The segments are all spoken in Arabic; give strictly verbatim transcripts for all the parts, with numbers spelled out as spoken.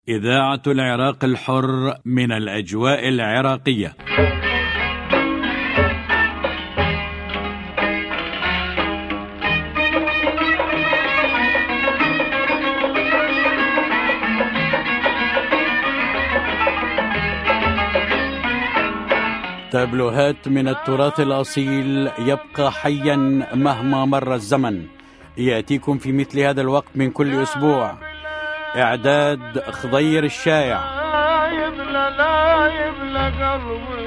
إذاعة العراق الحر من الأجواء العراقية. تابلوهات من التراث الأصيل يبقى حيا مهما مر الزمن، يأتيكم في مثل هذا الوقت من كل أسبوع. إعداد خضير الشايع. لا يبلى لا يبلى قلبي.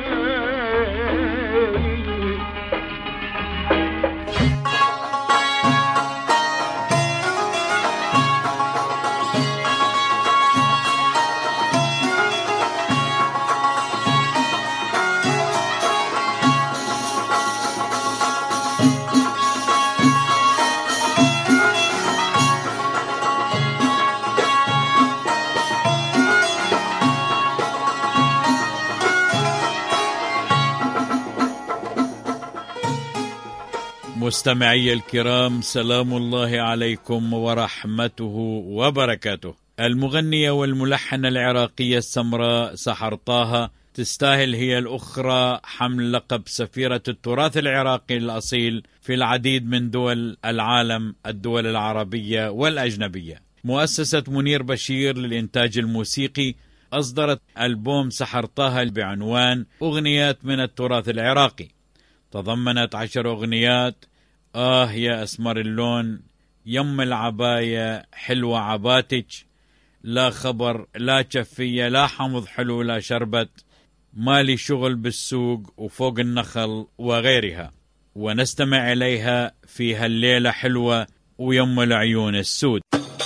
مستمعي الكرام، سلام الله عليكم ورحمته وبركاته. المغنية والملحنة العراقية السمراء سحر طه تستاهل هي الأخرى حمل لقب سفيرة التراث العراقي الأصيل في العديد من دول العالم، الدول العربية والأجنبية. مؤسسة منير بشير للإنتاج الموسيقي أصدرت ألبوم سحر طه بعنوان أغنيات من التراث العراقي، تضمنت عشر أغنيات: آه يا أسمر اللون، يم العباية، حلوة عباتك، لا خبر، لا شفية، لا حمض حلو، لا شربت، مالي شغل بالسوق، وفوق النخل، وغيرها. ونستمع إليها في هالليلة حلوة ويم العيون السود.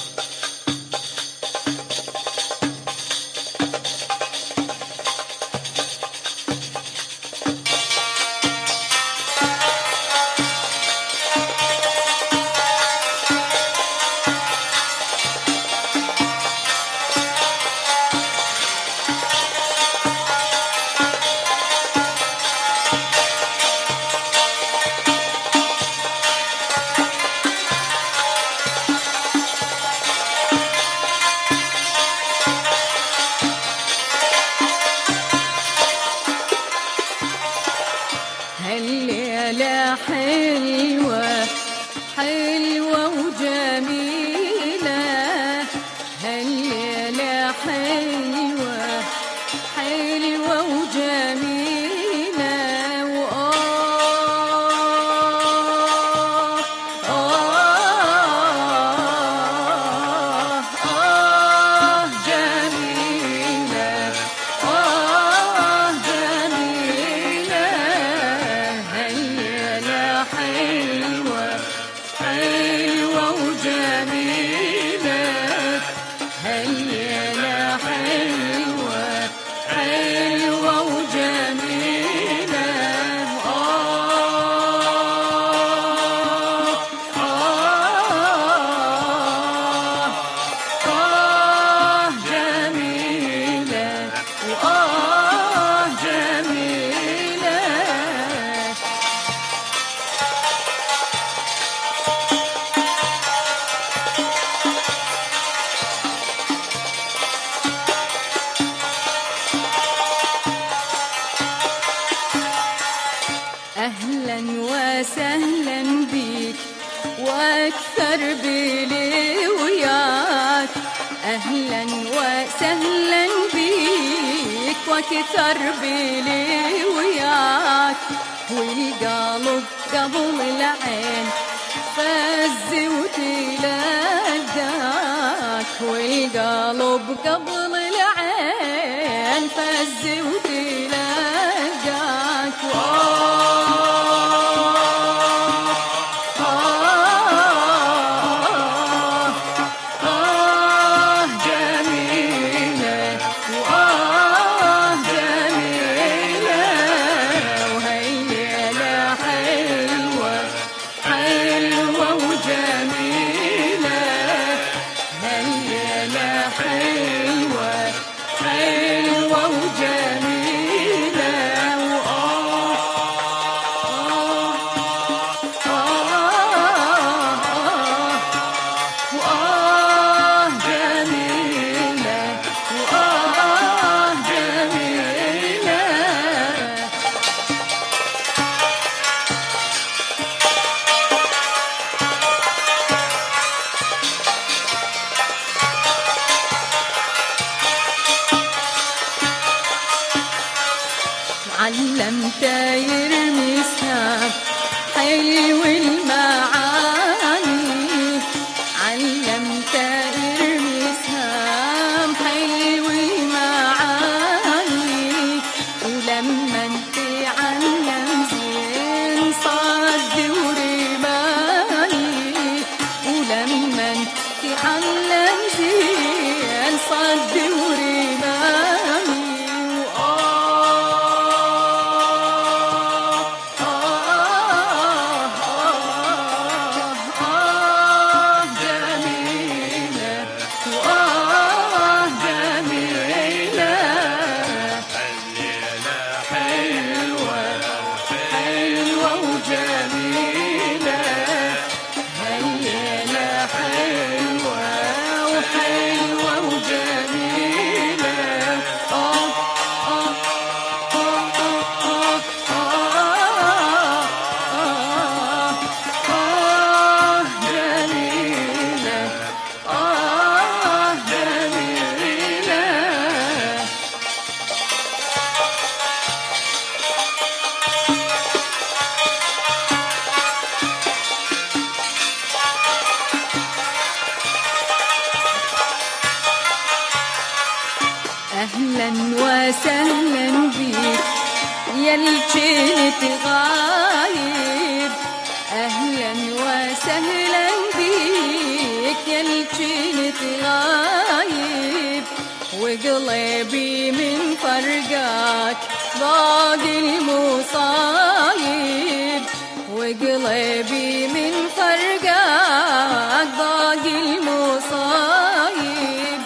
هالليلة حلوة حلوة وجميلة، هالليلة حلوة حلوة وجميلة، وآه آه آه جميلة، آه جميلة، هالليلة حلوة حلوة وجميلة، هالليلة حلوة حلوة وجميلة، آه آه آه جميلة، وآه جميلة. أهلا وسهلا بيك وأكثر بلي وياك، أهلا وسهلا بيك وأكثر بلي وياك، والقلب قبل العين فز وتلقاك، والقلب قبل العين فز وتلقاك، حلوة حلوة وجميلة. علمت يرمي سهام حلو المعاني، علمت يرمي سهام حلو المعاني، ولما انت علم زين صد ورماني، ولما انت علم زين صد ورماني. أهلا وسهلا بيك ياللي كنت غايب، أهلا وسهلا بيك ياللي كنت غايب، وقلبي من فرقاك ضاق المصايب، وقلبي من فرقاك ضاق المصايب.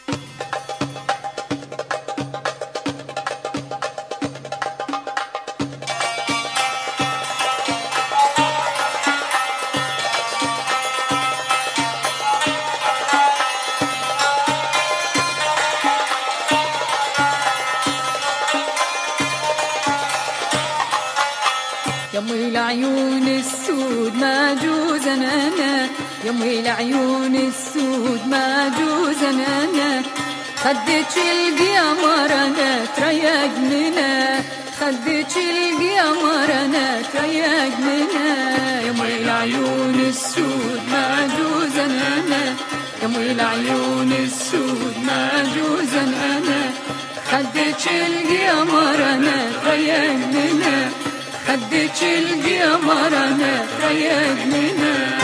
يمي العيون السود ما جوز انا، يمي العيون السود ما جوز انا، خدك القمر انا تريق منا، خدك القمر انا تريق منا، يمي العيون السود ما جوز انا، يمي العيون السود ما جوز انا، خدك القمر انا تريق منا، خدك القمر انا تريق منا.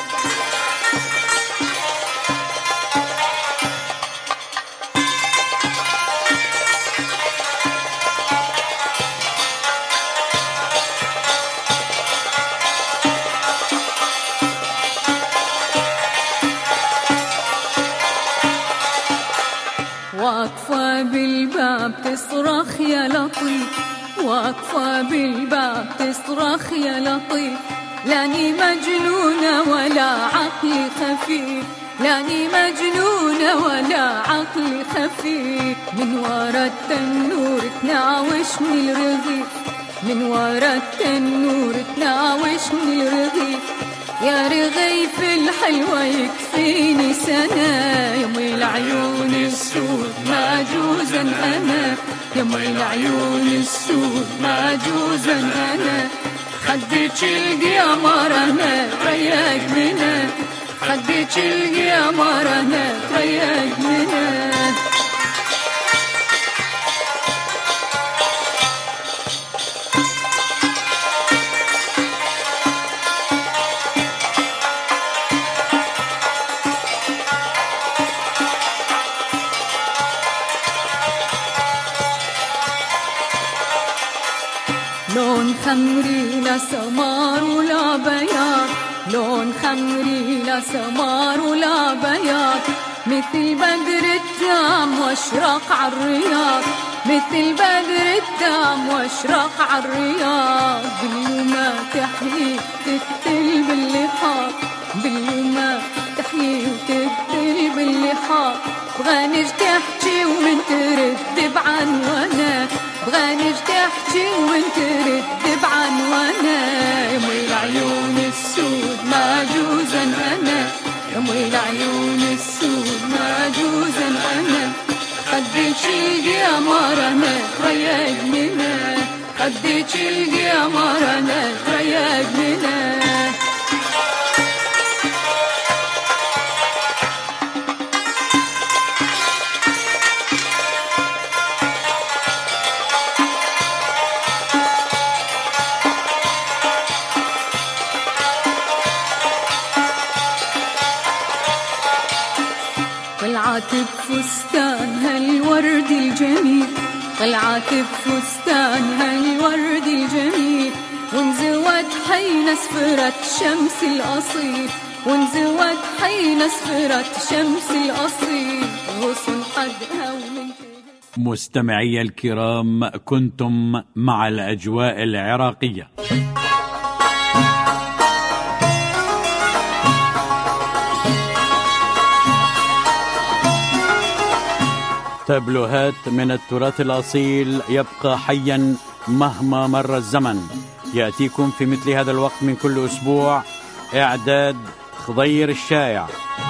واقفة بالباب تصرخ يا لطيف، واقفة بالباب تصرخ يا لطيف، لاني مجنونة ولا عقلي خفيف، لاني مجنونة ولا عقلي خفيف، من ورا التنور تناوشني الرغيف، من ورا التنور تناوشني الرغيف، يا رغيف الحلوة يكفيني سنة، يمي العيون السود ما جوزا أنا، يمي العيون السود ما جوزا أنا، خدك القمر أنا تريق منا، خدك القمر أنا تريق منا. لون خمري لا سمار ولا بياض، لون خمري لا سمار ولا بياض، مثل بدر التام واشرق عالرياض، مثل بدر التام واشرق عالرياض، باليوم تحيي تقتل باللحاظ، باليوم تحيي وتقتل باللحاظ، بغانج تحكي ومن ترد بعنوانك، بغانج تحكي ومن ترد بعنوانك، يمي العيون السود ما جوزا أنا، يمي العيون السود ما جوزا أنا، خدك القمر أنا تريق منا، خدك القمر أنا تريق منا. طلعت بفستان هالورد الجميل، طلعت بفستان هالورد الجميل، وانزوت حين اسفرت شمس الأصيل، وانزوت حين اسفرت شمس الأصيل، غصن حدها ومن مستمعي الكرام، كنتم مع الأجواء العراقية. تابلوهات من التراث الأصيل يبقى حيا مهما مر الزمن، يأتيكم في مثل هذا الوقت من كل أسبوع. إعداد خضير الشايع.